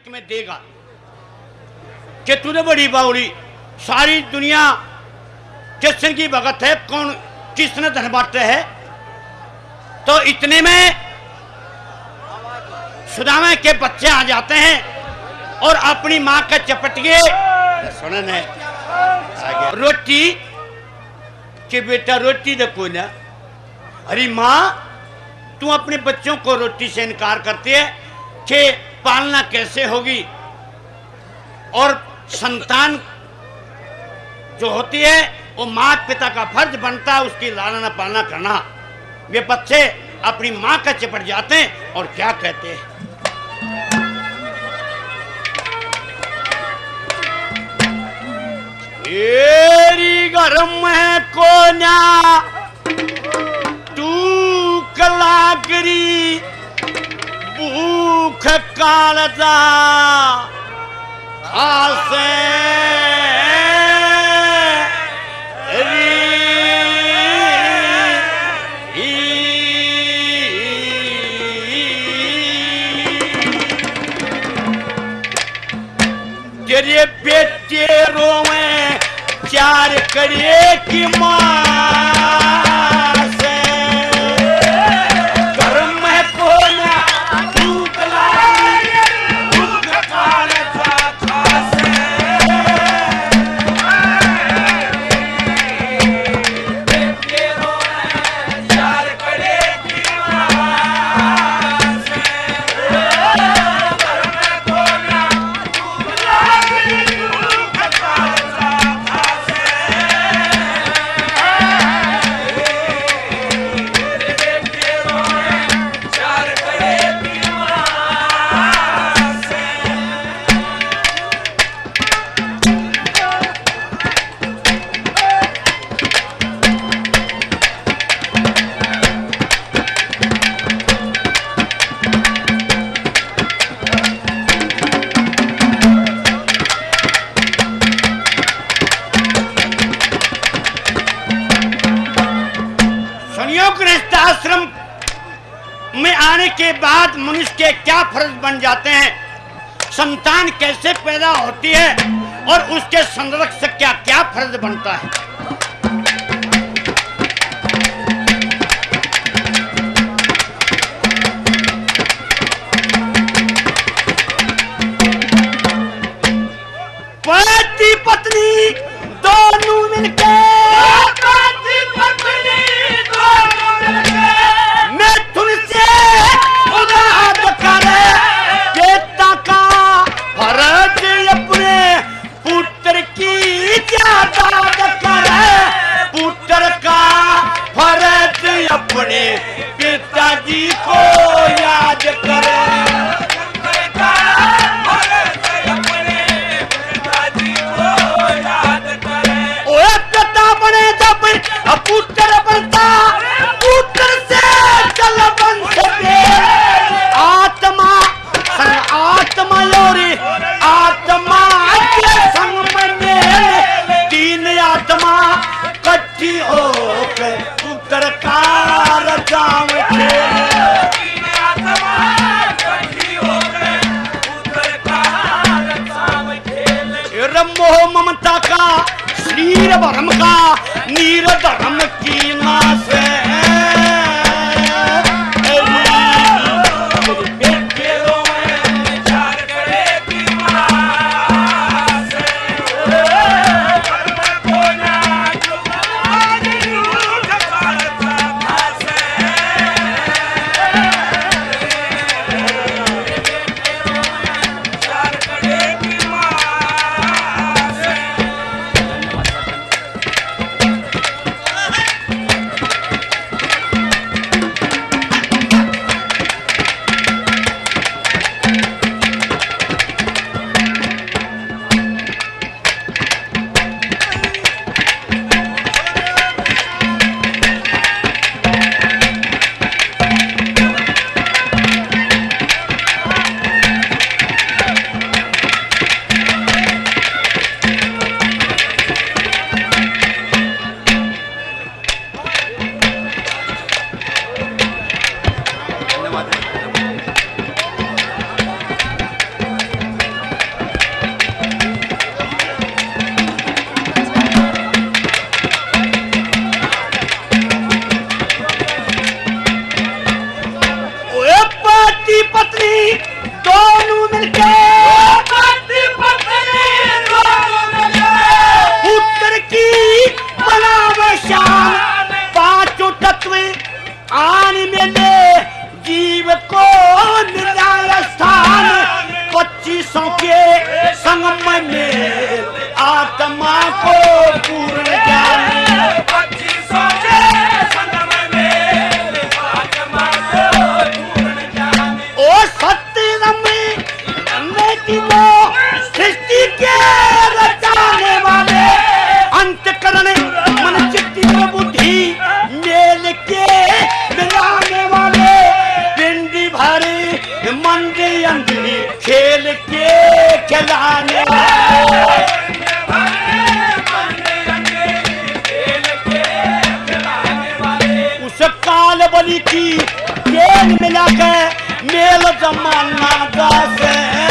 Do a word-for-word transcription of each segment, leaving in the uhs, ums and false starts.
में देगा कि तूने बड़ी बावड़ी सारी दुनिया किसन की भगत है, कौन किसने धन बांटे है। तो इतने में सुदामा के बच्चे आ जाते हैं और अपनी माँ का चपटिए सुनने रोटी कि बेटा रोटी दे कोई ना। अरे माँ तू अपने बच्चों को रोटी से इनकार करती है कि पालना कैसे होगी, और संतान जो होती है वो माता पिता का फर्ज बनता है उसकी लालना पालना करना। वे बच्चे अपनी माँ का चिपट जाते हैं और क्या कहते हैं, एरी गरम है कोन्या तू कलागरी भूख कालजा खासे तेरे बेटे रोवे चार करे की माँ से गर्म है कोना दूध लाए दूध काले चाचा से बेटे रोवे चार करे की माँ से गर्म है कोना दूध लाए दूध काले चाचा से आश्रम में आने के बाद मनुष्य के क्या फर्ज बन जाते हैं, संतान कैसे पैदा होती है और उसके संरक्षक क्या क्या फर्ज बनता है। पति पत्नी दोनों मिलकर अपने पिताजी को याद करे, अपने पिताजी को याद करे। ओए पिता बने जब पुत्र बनता, पुत्र से चल बंश पे आत्मा संग आत्मा योरी आत्मा के संग में तीन आत्मा इकट्ठी होकर पुत्र का मोह ममता का शीर भरम का नीर धर्म की मां से के पुत्र की बनावे शान, पांचों तत्व आन मिले जीव को निराला स्थान, पच्चीसों के संगम में आत्मा को पूर्ण ज्ञान, पच्चीसों के संगम में आत्मा को पूर्ण ज्ञान। ओ सत्यम रंगे की वो सृष्टि के रचाने वाले, अंतकरण मन चित्त बुद्धि मेल के मिलाने वाले, पिंडी भरी मंडी अंगली खेल के खिलाने वाले, उस काल बलि की तेल मिलाकर मेल जमाना दास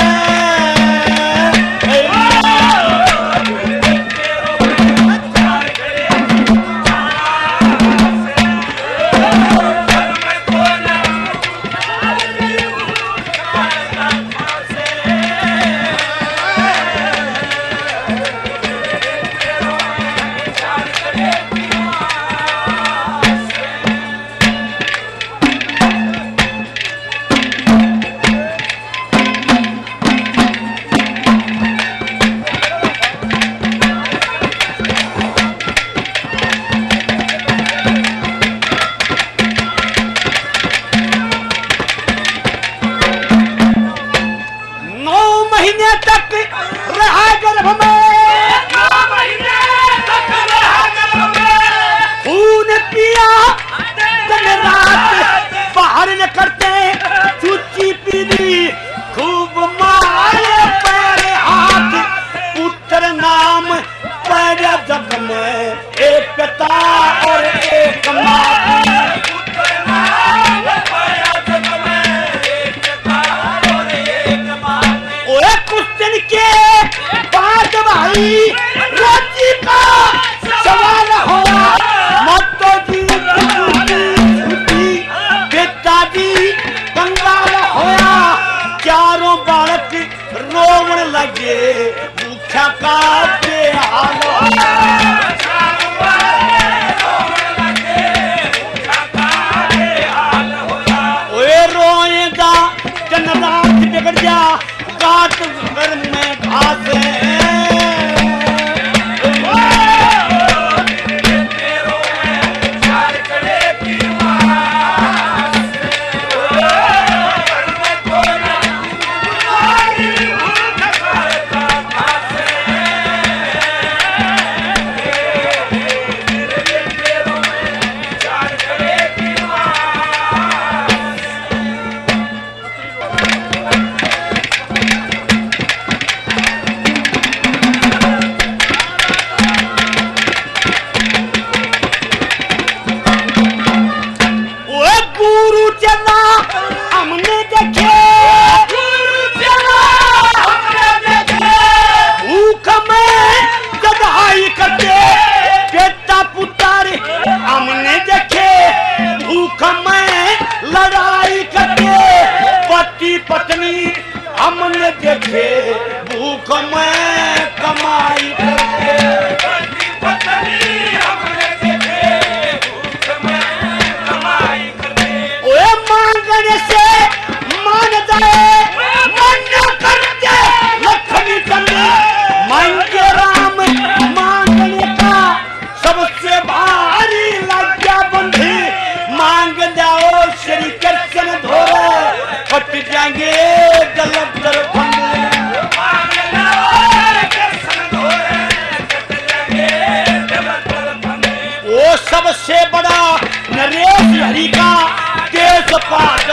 रोटी का सवाल हुआ, मतो जी पिताजी कंगाल होया, चारों बालक रोवन लगे, भूखा का बेहाल ओए रोएगा दिन रात बिगड़ जा, काट घर में घास पत्नी हमने देखे, भूख में कमाई करके, पत्नी हमने देखे, भूख में कमाई करके। ओए मांगने से मान जाए, मन करते लक्ष्मी चंद्र, मांगे राम मांगने का सबसे भारी लज्जा बंधी, मांग जाओ श्री कृष्ण धोरे, फट जाएंगे गलत दर फंदे, मांग जाओ कृष्ण धोरे, फट जाएंगे गलत दर फंदे। वो सबसे बड़ा नरेश हरि का देश पाठ